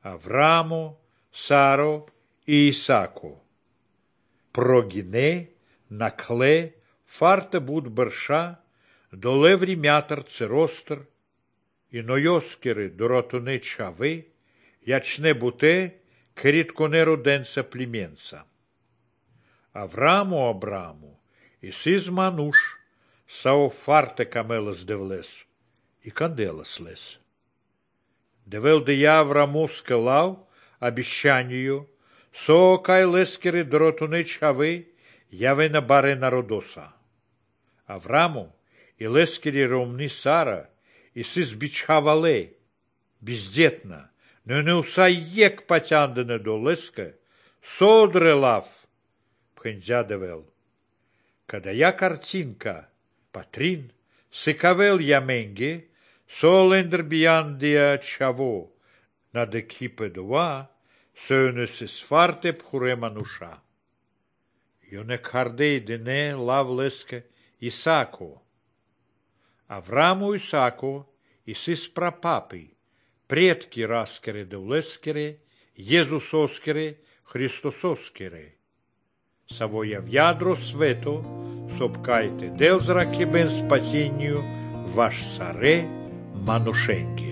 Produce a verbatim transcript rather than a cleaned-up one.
Аврааму, Саро и Исаку. Прогине, накле, фарта буд бърша, доле вримятър церостър, и нойоскери доротуне чаве, ячне буте, критко роденца племенца. Аврааму, Абраму, и сиз мануш, сао фарте камелас девлес, и канделас лес. Девел де я Авраму скалау, обещанию, со кай лескери доротуне чаве, яве на баре народоса. Авраму и лескери ромни Сара, и сиз бичхавале, бездетна, но не усаек потяндене до леска, содре лав, пхензя девел. Когда я картинка, патрин, сыкавел я менге, солендер биандия чаво, над екипе дова, сönöse сварте пхуре мануша. Йоне кардей дене лав леска Исако. Авраму Исако, и сис прапапи, предки раскере девлескере, Езусоскере, Христососкере. Савоя в ядро свето, сопкайте дел зраке бен спасению ваш саре манушенги.